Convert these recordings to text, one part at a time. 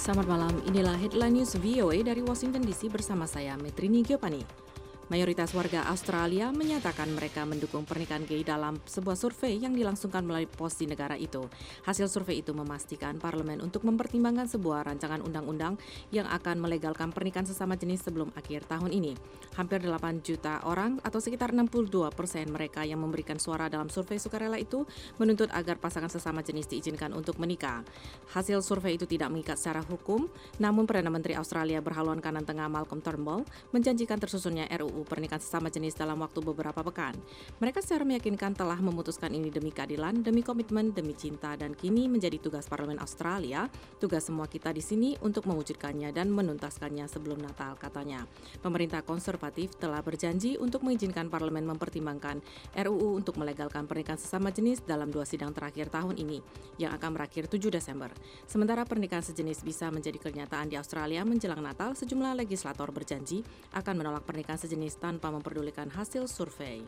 Selamat malam, inilah headline news VOA dari Washington DC bersama saya, Metrini Giopani. Mayoritas warga Australia menyatakan mereka mendukung pernikahan gay dalam sebuah survei yang dilangsungkan melalui pos di negara itu. Hasil survei itu memastikan parlemen untuk mempertimbangkan sebuah rancangan undang-undang yang akan melegalkan pernikahan sesama jenis sebelum akhir tahun ini. Hampir 8 juta orang atau sekitar 62% mereka yang memberikan suara dalam survei sukarela itu menuntut agar pasangan sesama jenis diizinkan untuk menikah. Hasil survei itu tidak mengikat secara hukum, namun Perdana Menteri Australia berhaluan kanan tengah Malcolm Turnbull menjanjikan tersusunnya RUU pernikahan sesama jenis dalam waktu beberapa pekan. Mereka secara meyakinkan telah memutuskan ini demi keadilan, demi komitmen, demi cinta, dan kini menjadi tugas Parlemen Australia, tugas semua kita di sini untuk mewujudkannya dan menuntaskannya sebelum Natal, katanya. Pemerintah konservatif telah berjanji untuk mengizinkan Parlemen mempertimbangkan RUU untuk melegalkan pernikahan sesama jenis dalam 2 sidang terakhir tahun ini, yang akan berakhir 7 Desember. Sementara pernikahan sejenis bisa menjadi kenyataan di Australia menjelang Natal, sejumlah legislator berjanji akan menolak pernikahan sejenis tanpa memperdulikan hasil survei.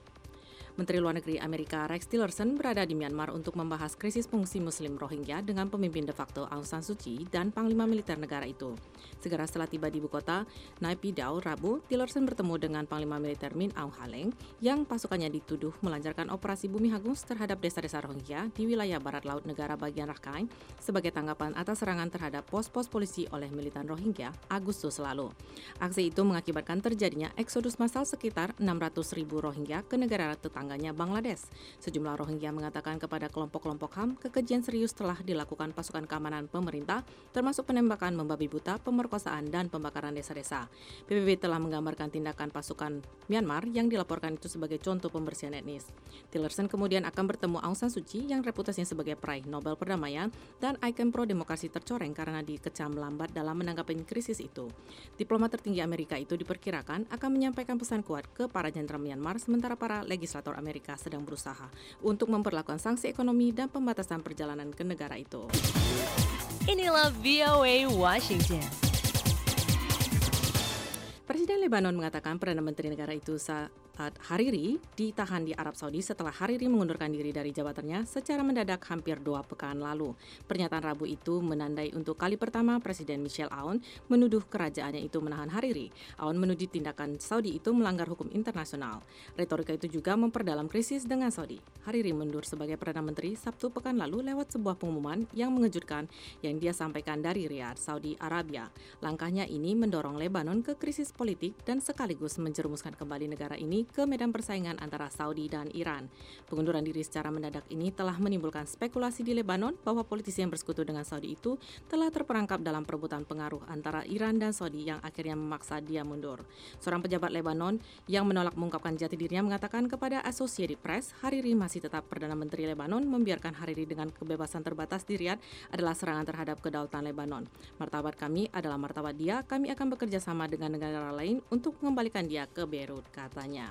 Menteri Luar Negeri Amerika Rex Tillerson berada di Myanmar untuk membahas krisis pengungsi Muslim Rohingya dengan pemimpin de facto Aung San Suu Kyi dan Panglima Militer negara itu. Segera setelah tiba di ibu kota Naypyidaw Rabu, Tillerson bertemu dengan Panglima Militer Min Aung Hlaing yang pasukannya dituduh melancarkan operasi bumi hangus terhadap desa-desa Rohingya di wilayah barat laut negara bagian Rakhine sebagai tanggapan atas serangan terhadap pos-pos polisi oleh militan Rohingya Agustus lalu. Aksi itu mengakibatkan terjadinya eksodus massal sekitar 600.000 Rohingya ke negara tetangga Bangladesh. Sejumlah Rohingya mengatakan kepada kelompok-kelompok HAM kekejian serius telah dilakukan pasukan keamanan pemerintah, termasuk penembakan membabi buta, pemerkosaan, dan pembakaran desa-desa. PBB telah menggambarkan tindakan pasukan Myanmar yang dilaporkan itu sebagai contoh pembersihan etnis. Tillerson kemudian akan bertemu Aung San Suu Kyi yang reputasinya sebagai peraih Nobel Perdamaian dan ikon pro-demokrasi tercoreng karena dikecam lambat dalam menanggapi krisis itu. Diplomat tertinggi Amerika itu diperkirakan akan menyampaikan pesan kuat ke para jenderal Myanmar, sementara para legislator Amerika sedang berusaha untuk memperlakukan sanksi ekonomi dan pembatasan perjalanan ke negara itu. Inilah VOA Washington. Presiden Lebanon mengatakan Perdana Menteri negara itu Saad Hariri ditahan di Arab Saudi setelah Hariri mengundurkan diri dari jabatannya secara mendadak hampir 2 pekan lalu. Pernyataan Rabu itu menandai untuk kali pertama Presiden Michel Aoun menuduh kerajaannya itu menahan Hariri. Aoun menuduh tindakan Saudi itu melanggar hukum internasional. Retorika itu juga memperdalam krisis dengan Saudi. Hariri mundur sebagai Perdana Menteri Sabtu pekan lalu lewat sebuah pengumuman yang mengejutkan yang dia sampaikan dari Riyadh, Saudi Arabia. Langkahnya ini mendorong Lebanon ke krisis politik dan sekaligus menjerumuskan kembali negara ini ke medan persaingan antara Saudi dan Iran. Pengunduran diri secara mendadak ini telah menimbulkan spekulasi di Lebanon bahwa politisi yang bersekutu dengan Saudi itu telah terperangkap dalam perebutan pengaruh antara Iran dan Saudi yang akhirnya memaksa dia mundur. Seorang pejabat Lebanon yang menolak mengungkapkan jati dirinya mengatakan kepada Associated Press, Hariri masih tetap Perdana Menteri Lebanon, membiarkan Hariri dengan kebebasan terbatas di Riyadh adalah serangan terhadap kedaulatan Lebanon. Martabat kami adalah martabat dia, kami akan bekerja sama dengan negara lain untuk mengembalikan dia ke Beirut, katanya.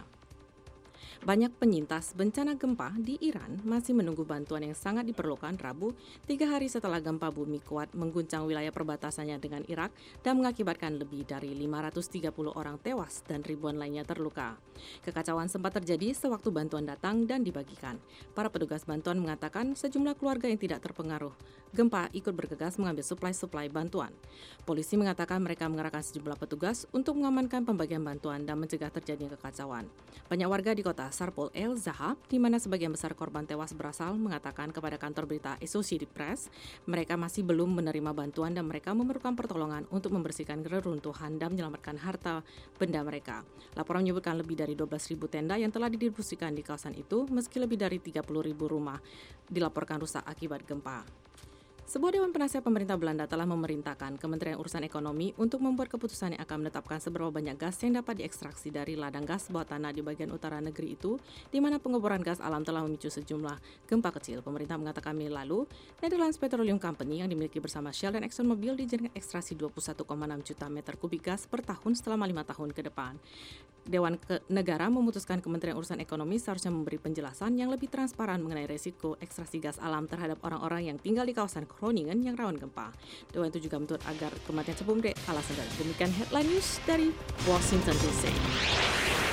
Banyak penyintas bencana gempa di Iran masih menunggu bantuan yang sangat diperlukan Rabu, 3 hari setelah gempa bumi kuat mengguncang wilayah perbatasannya dengan Irak dan mengakibatkan lebih dari 530 orang tewas dan ribuan lainnya terluka. Kekacauan sempat terjadi sewaktu bantuan datang dan dibagikan. Para petugas bantuan mengatakan sejumlah keluarga yang tidak terpengaruh gempa ikut bergegas mengambil suplai bantuan. Polisi mengatakan mereka mengerahkan sejumlah petugas untuk mengamankan pembagian bantuan dan mencegah terjadinya kekacauan. Banyak warga di kota Sarpol El Zahab, di mana sebagian besar korban tewas berasal, mengatakan kepada kantor berita Associated Press, mereka masih belum menerima bantuan dan mereka memerlukan pertolongan untuk membersihkan reruntuhan dan menyelamatkan harta benda mereka. Laporan menyebutkan lebih dari 12.000 tenda yang telah didistribusikan di kawasan itu, meski lebih dari 30.000 rumah dilaporkan rusak akibat gempa. Sebuah dewan penasihat pemerintah Belanda telah memerintahkan Kementerian Urusan Ekonomi untuk membuat keputusan yang akan menetapkan seberapa banyak gas yang dapat diekstraksi dari ladang gas bawah tanah di bagian utara negeri itu, di mana pengeboran gas alam telah memicu sejumlah gempa kecil. Pemerintah mengatakan Mei lalu, Netherlands Petroleum Company yang dimiliki bersama Shell dan ExxonMobil diizinkan ekstraksi 21,6 juta meter kubik gas per tahun selama 5 tahun ke depan. Dewan Negara memutuskan Kementerian Urusan Ekonomi seharusnya memberi penjelasan yang lebih transparan mengenai resiko ekstraksi gas alam terhadap orang-orang yang tinggal di kawasan Groningen yang rawan gempa. Dewan itu juga menuntut agar kematian sebelum alasan. Demikian headline news dari Washington DC.